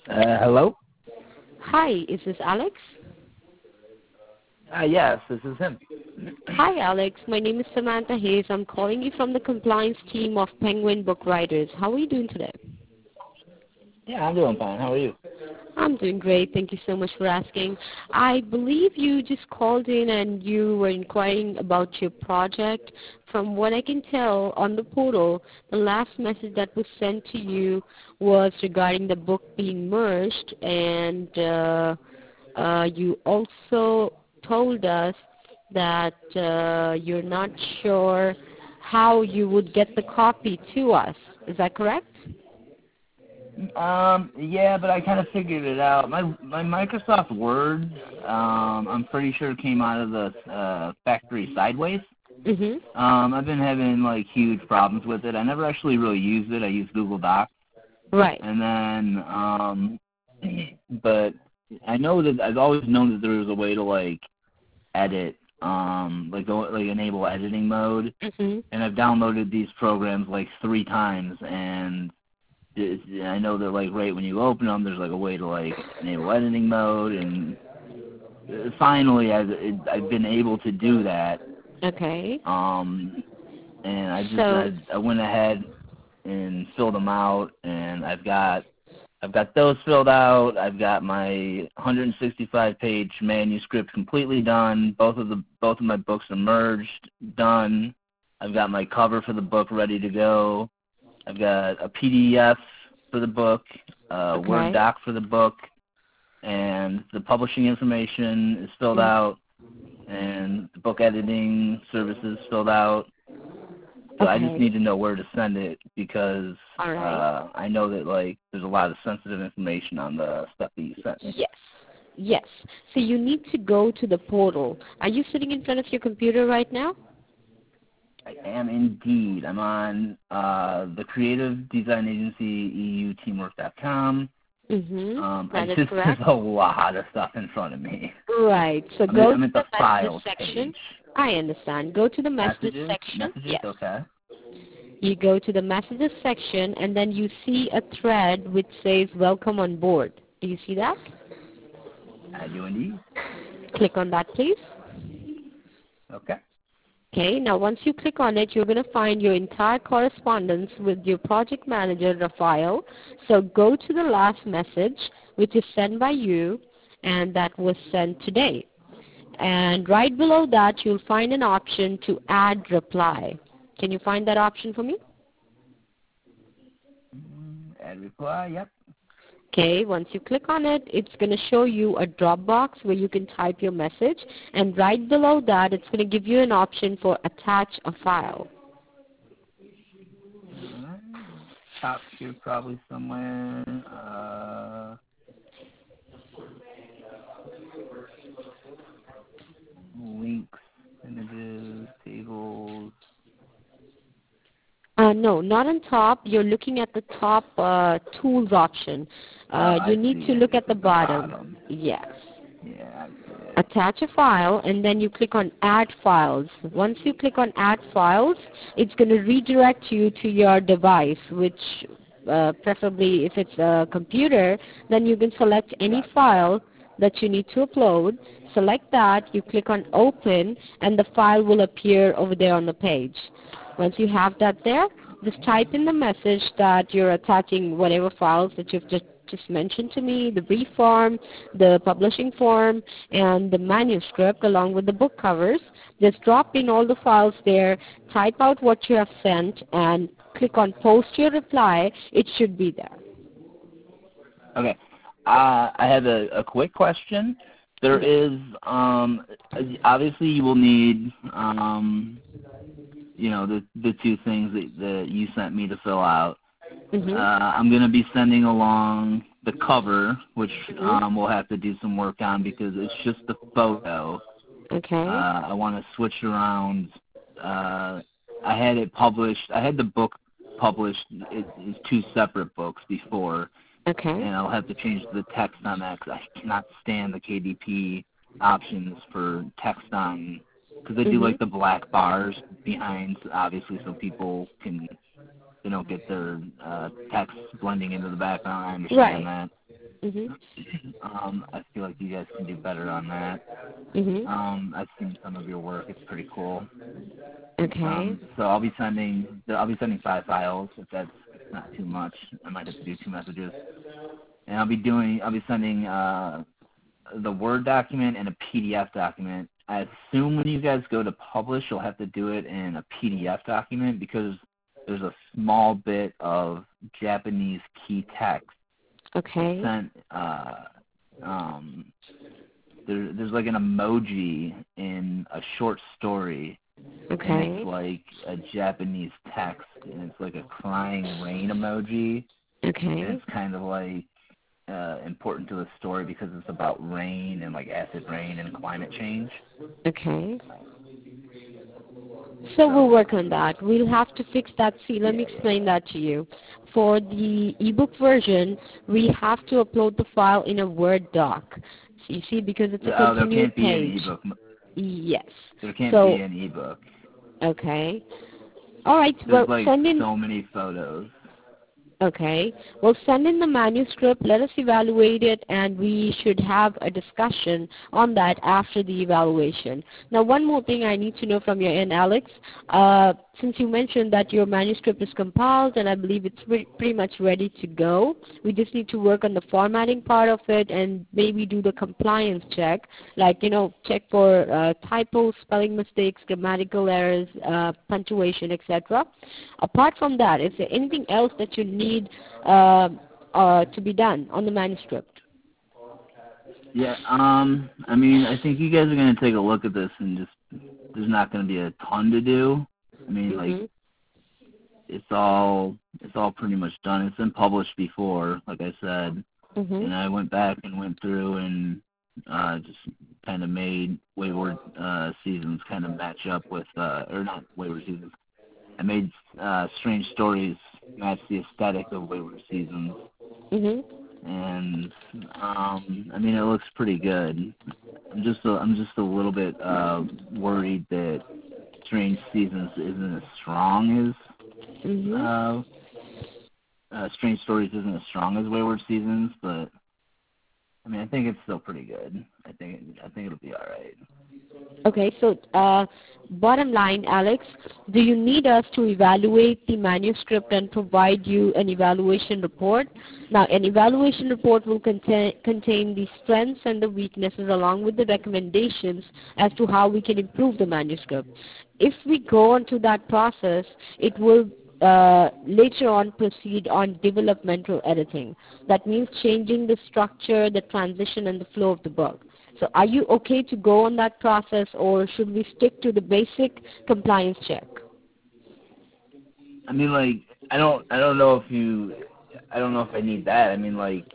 Hello? Hi, is this Alex? Yes, this is him. Hi, Alex. My name is Samantha Hayes. I'm calling you from the compliance team of Penguin Book Writers. How are you doing today? Yeah, I'm doing fine. How are you? I'm doing great. Thank you so much for asking. I believe you just called in and you were inquiring about your project. From what I can tell on the portal, the last message that was sent to you was regarding the book being merged, and you also told us that you're not sure how you would get the copy to us. Is that correct? Yeah, but I kind of figured it out. My Microsoft Word, I'm pretty sure came out of the factory sideways. Mm-hmm. I've been having like huge problems with it. I never actually really used it. I use Google Docs, Right. and then, but I know that I've always known that there was a way to like edit, like enable editing mode, Mm-hmm. and I've downloaded these programs like 3 times, and I know that like right when you open them, there's like a way to like enable editing mode, and finally I've been able to do that. Okay. And So, I went ahead and filled them out, and I've got those filled out. I've got my 165-page manuscript completely done. Both of my books are merged, done. I've got my cover for the book ready to go. I've got a PDF for the book, a Word okay. doc for the book, and the publishing information is filled Mm. out, and the book editing services filled out. So I just Okay. need to know where to send it because All right. I know that like there's a lot of sensitive information on the stuff that you sent me. Yes. Yes. So you need to go to the portal. Are you sitting in front of your computer right now? I am indeed. I'm on the Creative Design Agency EUTeamwork.com. Mm-hmm. That is There's correct. a lot of stuff in front of me. Right. So I'm go to I'm at the the messages files section. page. I understand. Go to the messages section. Messages, Yes. okay. You go to the messages section, and then you see a thread which says welcome on board. Do you see that? I do indeed. Click on that, please. Okay. Okay, now once you click on it, you're going to find your entire correspondence with your project manager, Rafael. So go to the last message, which is sent by you, and that was sent today. And right below that, you'll find an option to add reply. Can you find that option for me? Add reply, yep. Okay, once you click on it, it's going to show you a drop box where you can type your message. And right below that, it's going to give you an option for attach a file. Alright. Top here probably somewhere. Links, images, tables. No, not on top. You're looking at the top tools option. You I need see to it. look It's at the at the bottom. bottom. Yes. Yeah, I see it. Attach a file, and then you click on Add Files. Once you click on Add Files, it's going to redirect you to your device, which preferably if it's a computer, then you can select any Gotcha. file that you need to upload. Select that, you click on Open, and the file will appear over there on the page. Once you have that there, just type in the message that you're attaching whatever files that you've just mentioned to me, the brief form, the publishing form, and the manuscript along with the book covers. Just drop in all the files there, type out what you have sent, and click on Post Your Reply. It should be there. Okay. I have a quick question. There Yes. is obviously you will need the 2 things that you sent me to fill out. Mm-hmm. I'm going to be sending along the cover, which Mm-hmm. we'll have to do some work on because it's just the photo. Okay. I want to switch around. I had it published. I had the book published as 2 separate books before, Okay. and I'll have to change the text on that because I cannot stand the KDP options for text on, because they do Mm-hmm. like the black bars behind, obviously, so people don't get their text blending into the background. I understand Right. that. Mhm. I feel like you guys can do better on that. Mhm. I've seen some of your work; it's pretty cool. Okay. So I'll be sending 5 files if that's not too much. I might have to do 2 messages, and I'll be sending the Word document and a PDF document. I assume when you guys go to publish, you'll have to do it in a PDF document because there's a small bit of Japanese key text Okay. sent. There's like an emoji in a short story, and Okay. it's like a Japanese text, and it's like a crying rain emoji, and Okay. it's kind of like important to the story because it's about rain and like acid rain and climate change. Okay. So we'll work on that. We'll have to fix that. See, let me Yeah. explain that to you. For the ebook version, we have to upload the file in a Word doc. So you see, because it's a Oh, there continued can't be an page. ebook. Yes. There can't be So, an ebook. okay. All right. There's Well, like send in. so many photos. Okay. Well, send in the manuscript. Let us evaluate it, and we should have a discussion on that after the evaluation. Now, one more thing I need to know from your end, Alex. Since you mentioned that your manuscript is compiled, and I believe it's pretty much ready to go, we just need to work on the formatting part of it and maybe do the compliance check, like, check for typos, spelling mistakes, grammatical errors, punctuation, etc. Apart from that, is there anything else that you need to be done on the manuscript? Yeah. I mean, I think you guys are gonna take a look at this and just there's not gonna be a ton to do. I mean, like Mm-hmm. it's all pretty much done. It's been published before, like I said, Mm-hmm. and I went back and went through and just kind of made Wayward Seasons kind of match up with, or not Wayward Seasons. I made Strange Stories match the aesthetic of Wayward Seasons, Mm-hmm. and I mean it looks pretty good. I'm just a little bit worried that Strange Seasons isn't as strong as Mm-hmm. Strange Stories isn't as strong as Wayward Seasons, but I mean I think it's still pretty good. I think it'll be all right. Okay, so bottom line, Alex, do you need us to evaluate the manuscript and provide you an evaluation report? Now, an evaluation report will contain the strengths and the weaknesses along with the recommendations as to how we can improve the manuscript. If we go on to that process, it will later on proceed on developmental editing. That means changing the structure, the transition, and the flow of the book. So are you okay to go on that process, or should we stick to the basic compliance check? I mean like I don't know if I need that. I mean like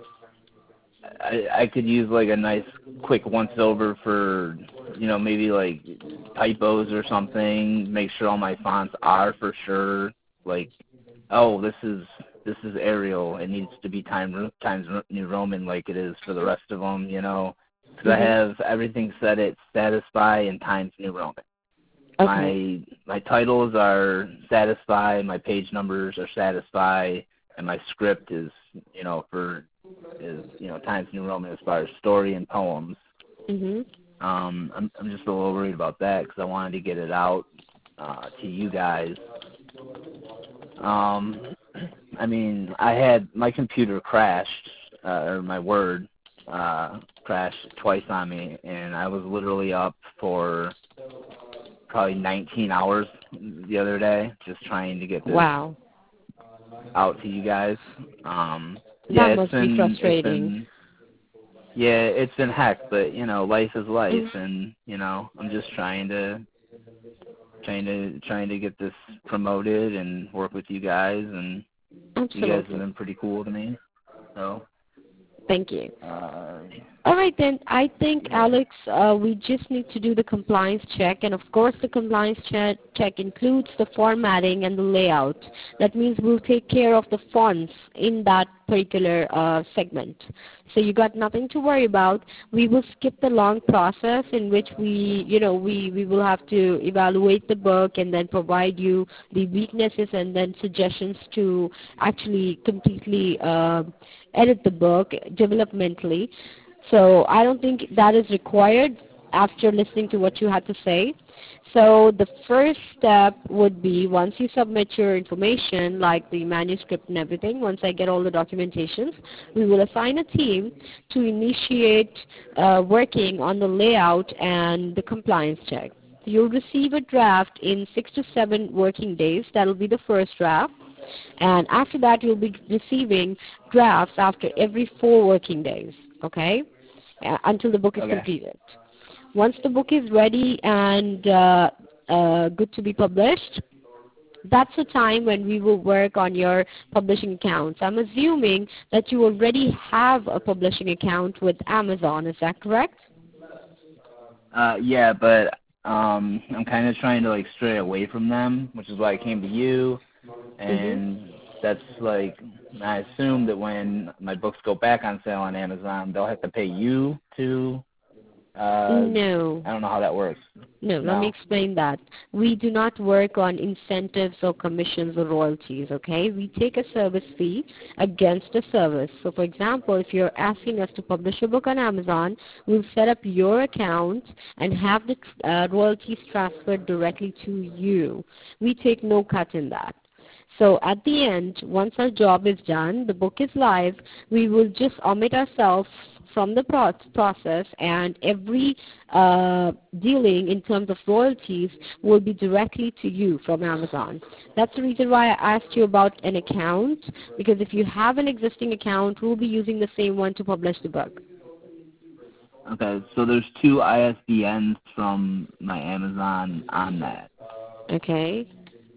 I could use like a nice quick once over for maybe like typos or something. Make sure all my fonts are for sure. Like, oh, this is Arial. It needs to be Times New Roman like it is for the rest of them. Because I have everything set at Satisfy and Times New Roman. Okay. My titles are Satisfy. My page numbers are Satisfy, and my script is Times New Roman as far as story and poems. Mhm. I'm just a little worried about that because I wanted to get it out to you guys. I mean, I had my computer crashed, or my Word crashed twice on me, and I was literally up for probably 19 hours the other day just trying to get this Wow. out to you guys. Yeah, That must be frustrating. it's been heck, but life is life, Mhm. and I'm just trying to get this promoted and work with you guys, and you guys have Absolutely. been pretty cool to me. So, Thank you. All right, then. I think, Alex, we just need to do the compliance check. And, of course, the compliance check includes the formatting and the layout. That means we'll take care of the fonts in that particular segment. So you got nothing to worry about. We will skip the long process in which we will have to evaluate the book and then provide you the weaknesses and then suggestions to actually completely edit the book developmentally. So I don't think that is required after listening to what you had to say. So the first step would be, once you submit your information, like the manuscript and everything, once I get all the documentations, we will assign a team to initiate working on the layout and the compliance check. You'll receive a draft in 6 to 7 working days. That will be the first draft. And after that, you'll be receiving drafts after every 4 working days, okay, until the book is completed. Once the book is ready and good to be published, that's the time when we will work on your publishing accounts. I'm assuming that you already have a publishing account with Amazon. Is that correct? Yeah, but I'm kind of trying to like stray away from them, which is why I came to you. And that's like, I assume that when my books go back on sale on Amazon, they'll have to pay you to. No. I don't know how that works. No, let me explain that. We do not work on incentives or commissions or royalties, okay? We take a service fee against a service. So, for example, if you're asking us to publish a book on Amazon, we'll set up your account and have the royalties transferred directly to you. We take no cut in that. So at the end, once our job is done, the book is live, we will just omit ourselves from the process, and every dealing in terms of royalties will be directly to you from Amazon. That's the reason why I asked you about an account, because if you have an existing account, we'll be using the same one to publish the book. Okay, so there's 2 ISBNs from my Amazon on that. Okay.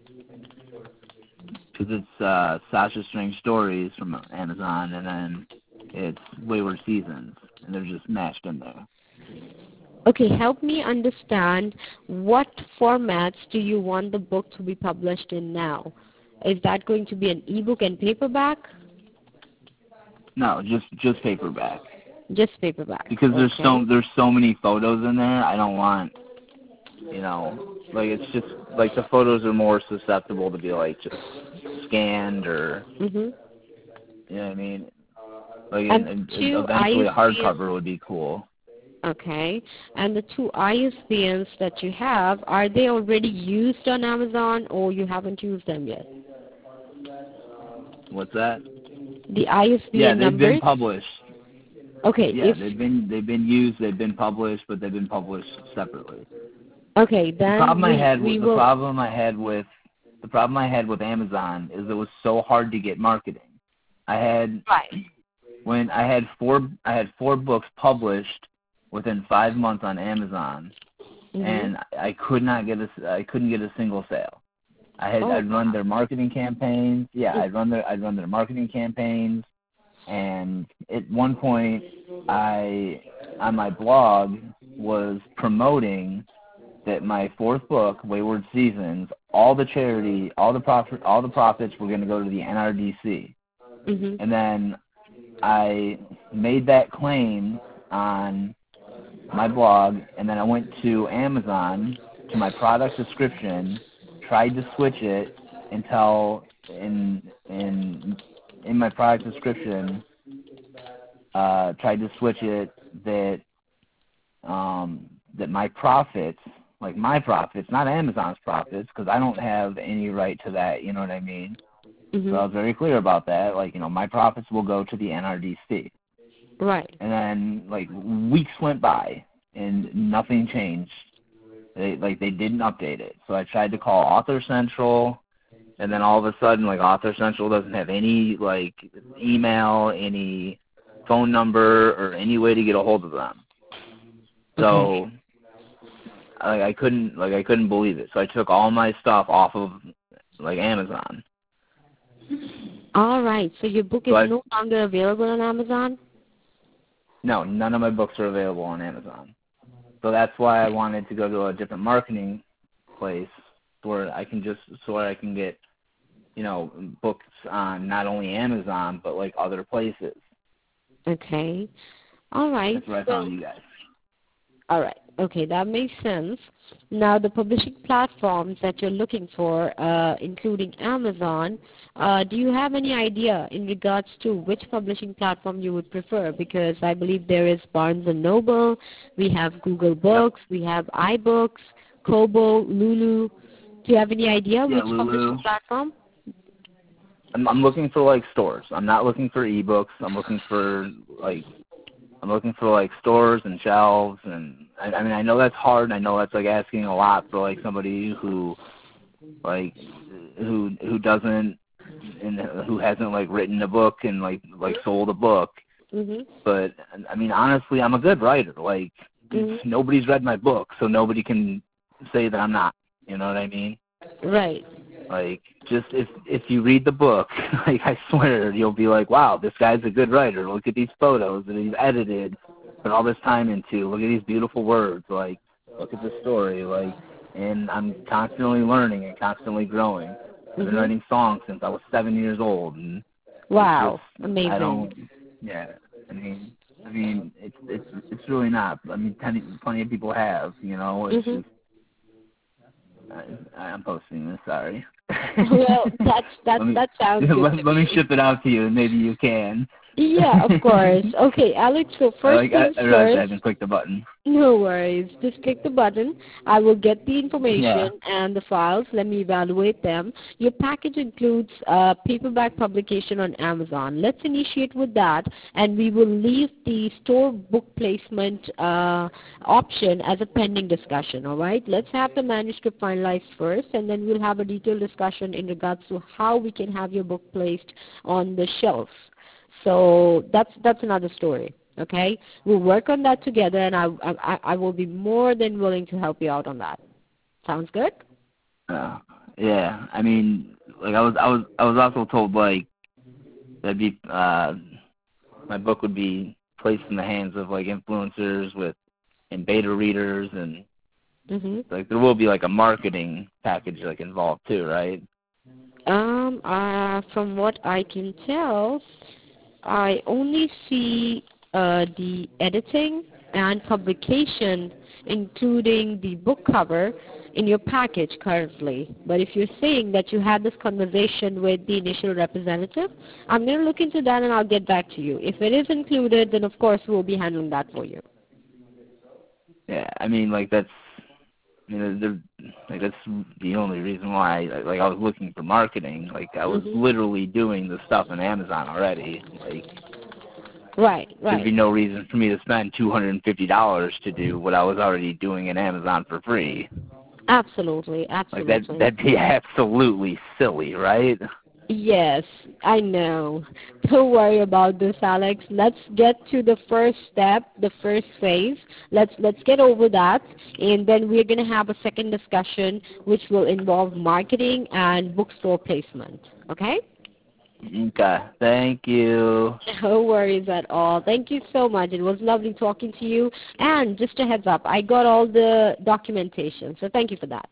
Because it's Sasha Strange Stories from Amazon, and then it's Wayward Seasons, and they're just matched in there. Okay, help me understand, what formats do you want the book to be published in now? Is that going to be an ebook and paperback? No, just paperback. Just paperback. Because okay. there's so many photos in there. I don't want, like, it's just like the photos are more susceptible to be like just scanned or you know what I mean. Like, and eventually a hardcover would be cool. Okay. And the 2 ISBNs that you have, are they already used on Amazon, or you haven't used them yet? What's that? The ISBN numbers? Yeah, they've been published. Okay. Yeah, they've been used, they've been published, but they've been published separately. Okay, then the problem I had with Amazon is it was so hard to get marketing. I had when I had 4 books published within 5 months on Amazon, and I couldn't get a single sale. I'd run their marketing campaigns. Yeah, I'd run their marketing campaigns, and at one point on my blog was promoting that my 4th book, Wayward Seasons, all the profits were going to go to the NRDC. And then I made that claim on my blog, and then I went to Amazon to my product description, tried to switch it until in my product description, tried to switch it that my profits, like my profits, not Amazon's profits, because I don't have any right to that, you know what I mean? So I was very clear about that. Like, my profits will go to the NRDC. Right. And then, like, weeks went by, and nothing changed. They didn't update it. So I tried to call Author Central, and then all of a sudden, like, Author Central doesn't have any, like, email, any phone number, or any way to get a hold of them. So I couldn't believe it. So I took all my stuff off of, like, Amazon. All right. So your book is no longer available on Amazon? No, none of my books are available on Amazon. So that's why I wanted to go to a different marketing place where I can get, books on not only Amazon but like other places. Okay. All right. That's where I found you guys. All right. Okay, that makes sense. Now, the publishing platforms that you're looking for, including Amazon, do you have any idea in regards to which publishing platform you would prefer? Because I believe there is Barnes & Noble, we have Google Books, we have iBooks, Kobo, Lulu. Do you have any idea which Lulu. publishing platform? I'm looking for like stores. I'm not looking for ebooks. I'm looking for like stores and shelves, and I mean I know that's hard. I know that's like asking a lot for like somebody who doesn't and who hasn't like written a book and like sold a book. Mm-hmm. But I mean honestly, I'm a good writer. Like nobody's read my book, so nobody can say that I'm not. You know what I mean? Right. Like, just if you read the book, like I swear you'll be like, wow, this guy's a good writer. Look at these photos that he's edited, put all this time into. Look at these beautiful words. Like, look at the story. Like, and I'm constantly learning and constantly growing. I've been writing songs since I was 7 years old. And wow, amazing. I mean, it's really not. I mean, plenty of people have. It's just. I'm posting this. Sorry. Well, that sounds good. Let me ship it out to you, and maybe you can. Yeah, of course. Okay, Alex, so first things I realized first. I haven't clicked the button. No worries. Just click the button. I will get the information and the files. Let me evaluate them. Your package includes paperback publication on Amazon. Let's initiate with that, and we will leave the store book placement option as a pending discussion, all right? Let's have the manuscript finalized first, and then we'll have a detailed discussion in regards to how we can have your book placed on the shelf. So that's another story. Okay, we'll work on that together, and I will be more than willing to help you out on that. Sounds good? Yeah. I mean, like I was also told like that'd be my book would be placed in the hands of like influencers and beta readers, and like there will be like a marketing package like involved too, right? From what I can tell, I only see the editing and publication, including the book cover, in your package currently. But if you're saying that you had this conversation with the initial representative, I'm going to look into that and I'll get back to you. If it is included, then of course we'll be handling that for you. Yeah, I mean, like that's that's the only reason why. Like I was looking for marketing. Like I was literally doing the stuff on Amazon already. Like. Right. There'd be no reason for me to spend $250 to do what I was already doing in Amazon for free. Absolutely. Like that'd be absolutely silly, right? Yes, I know. Don't worry about this, Alex. Let's get to the first step, the first phase. Let's get over that, and then we're going to have a second discussion which will involve marketing and bookstore placement. Okay? Okay. Thank you. No worries at all. Thank you so much. It was lovely talking to you. And just a heads up, I got all the documentation, so thank you for that.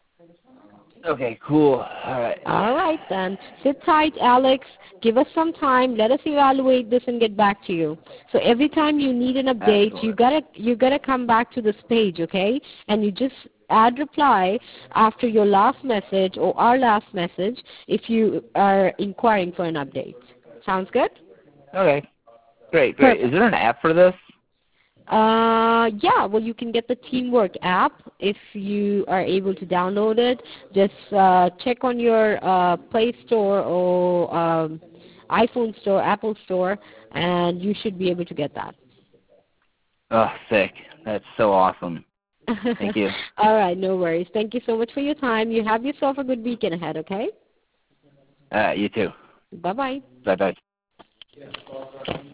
Okay, cool. All right. All right, then. Sit tight, Alex. Give us some time. Let us evaluate this and get back to you. So every time you need an update, you gotta come back to this page, okay? And you just add reply after your last message or our last message if you are inquiring for an update. Sounds good? Okay. Great. Perfect. Is there an app for this? Yeah, well, you can get the Teamwork app if you are able to download it. Just check on your Play Store or iPhone Store, Apple Store, and you should be able to get that. Oh, sick. That's so awesome. Thank you. All right, no worries. Thank you so much for your time. You have yourself a good weekend ahead, okay? You too. Bye-bye. Bye-bye.